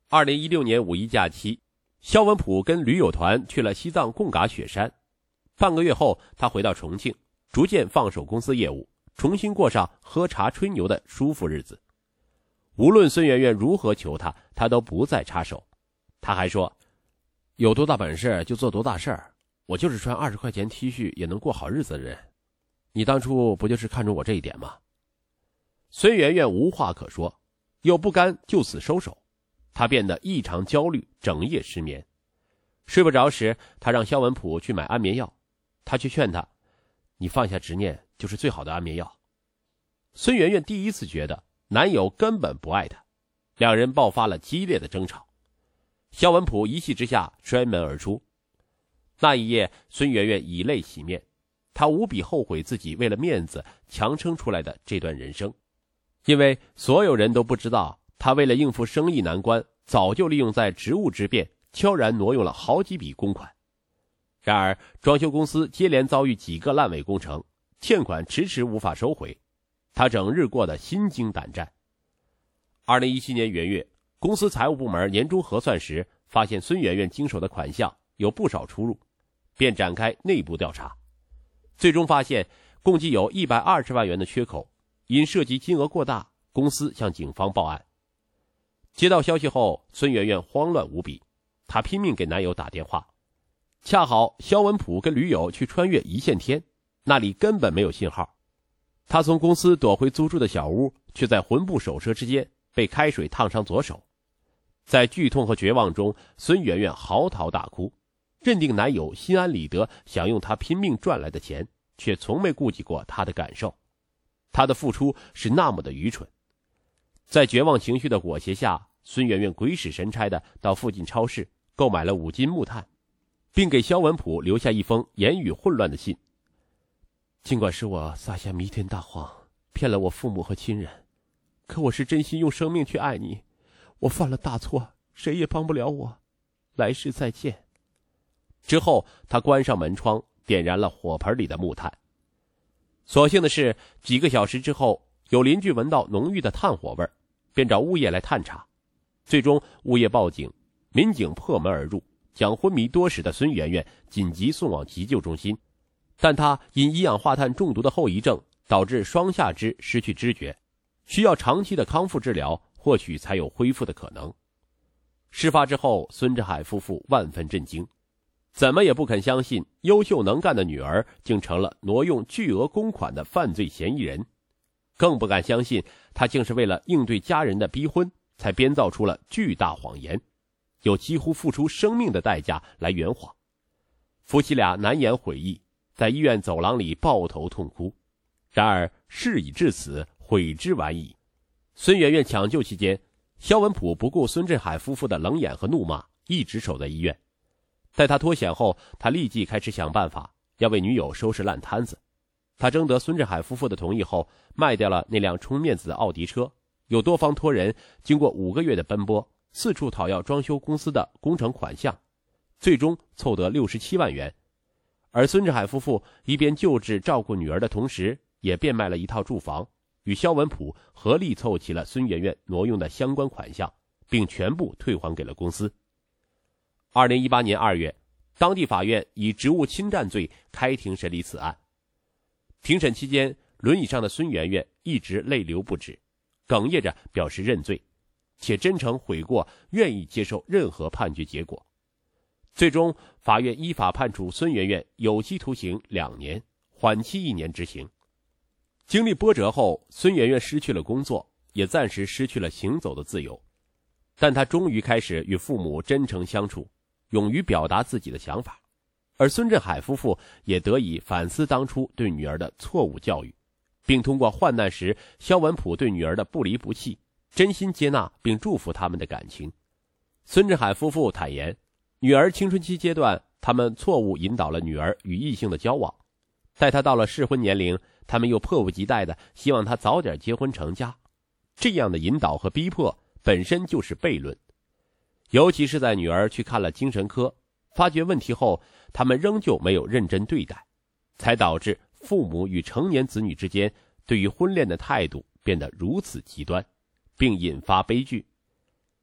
2016年五一假期，肖文普跟驴友团去了西藏贡嘎雪山。半个月后，他回到重庆，逐渐放手公司业务，重新过上喝茶吹牛的舒服日子。无论孙媛媛如何求他，他都不再插手。他还说，有多大本事就做多大事儿，我就是穿20块钱 T 恤也能过好日子的人。你当初不就是看中我这一点吗？孙媛媛无话可说，又不甘就此收手，她变得异常焦虑，整夜失眠。睡不着时，她让肖文普去买安眠药，他却劝她，你放下执念就是最好的安眠药。孙媛媛第一次觉得男友根本不爱她，两人爆发了激烈的争吵。肖文普一气之下摔门而出。那一夜，孙媛媛以泪洗面，她无比后悔自己为了面子强撑出来的这段人生。因为所有人都不知道，她为了应付生意难关，早就利用在职务之便悄然挪用了好几笔公款。然而装修公司接连遭遇几个烂尾工程，欠款迟迟无法收回，她整日过得心惊胆战。2017年元月，公司财务部门年终核算时，发现孙媛媛经手的款项有不少出入，便展开内部调查。最终发现共计有120万元的缺口，因涉及金额过大，公司向警方报案。接到消息后，孙媛媛慌乱无比，她拼命给男友打电话。恰好肖文普跟驴友去穿越一线天，那里根本没有信号。她从公司躲回租住的小屋，却在魂不守舍之间被开水烫伤左手。在剧痛和绝望中，孙媛媛嚎啕大哭，认定男友心安理得想用她拼命赚来的钱，却从没顾及过她的感受。她的付出是那么的愚蠢。在绝望情绪的裹挟下，孙媛媛鬼使神差地到附近超市购买了5斤木炭，并给肖文普留下一封言语混乱的信。尽管是我撒下弥天大谎，骗了我父母和亲人，可我是真心用生命去爱你，我犯了大错，谁也帮不了我，来世再见。之后他关上门窗，点燃了火盆里的木炭。所幸的是，几个小时之后，有邻居闻到浓郁的炭火味，便找物业来探查。最终物业报警，民警破门而入，将昏迷多时的孙媛媛紧急送往急救中心，但她因一氧化碳中毒的后遗症，导致双下肢失去知觉，需要长期的康复治疗，或许才有恢复的可能。事发之后，孙志海夫妇万分震惊，怎么也不肯相信优秀能干的女儿竟成了挪用巨额公款的犯罪嫌疑人，更不敢相信她竟是为了应对家人的逼婚，才编造出了巨大谎言，有几乎付出生命的代价来圆谎。夫妻俩难言悔意，在医院走廊里抱头痛哭。然而事已至此，悔之晚矣。孙媛媛抢救期间，肖文普不顾孙振海夫妇的冷眼和怒骂，一直守在医院。待他脱险后，他立即开始想办法要为女友收拾烂摊子。他征得孙振海夫妇的同意后，卖掉了那辆充面子的奥迪车，有多方托人，经过5个月的奔波，四处讨要装修公司的工程款项，最终凑得67万元。而孙志海夫妇一边救治照顾女儿的同时，也变卖了一套住房，与肖文普合力凑齐了孙媛媛挪用的相关款项，并全部退还给了公司。2018年2月，当地法院以职务侵占罪开庭审理此案。庭审期间，轮椅上的孙媛媛一直泪流不止，哽咽着表示认罪，且真诚悔过，愿意接受任何判决结果。最终，法院依法判处孙媛媛有期徒刑2年，缓期1年执行。经历波折后，孙媛媛失去了工作，也暂时失去了行走的自由，但她终于开始与父母真诚相处，勇于表达自己的想法。而孙振海夫妇也得以反思当初对女儿的错误教育，并通过患难时肖文普对女儿的不离不弃，真心接纳并祝福他们的感情。孙振海夫妇坦言，女儿青春期阶段，他们错误引导了女儿与异性的交往，待她到了适婚年龄，他们又迫不及待地希望她早点结婚成家。这样的引导和逼迫本身就是悖论，尤其是在女儿去看了精神科，发觉问题后，他们仍旧没有认真对待，才导致父母与成年子女之间对于婚恋的态度变得如此极端，并引发悲剧。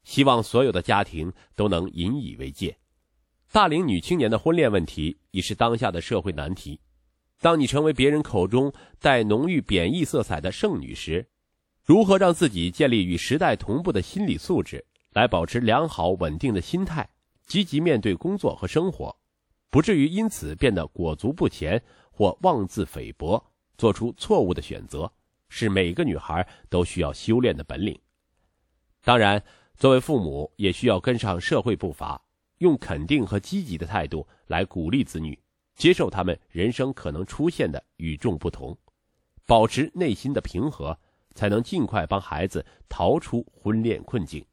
希望所有的家庭都能引以为戒。大龄女青年的婚恋问题已是当下的社会难题。当你成为别人口中带浓郁贬义色彩的剩女时，如何让自己建立与时代同步的心理素质，来保持良好稳定的心态，积极面对工作和生活，不至于因此变得裹足不前或妄自菲薄，做出错误的选择，是每个女孩都需要修炼的本领。当然，作为父母也需要跟上社会步伐，用肯定和积极的态度来鼓励子女，接受他们人生可能出现的与众不同，保持内心的平和，才能尽快帮孩子逃出婚恋困境。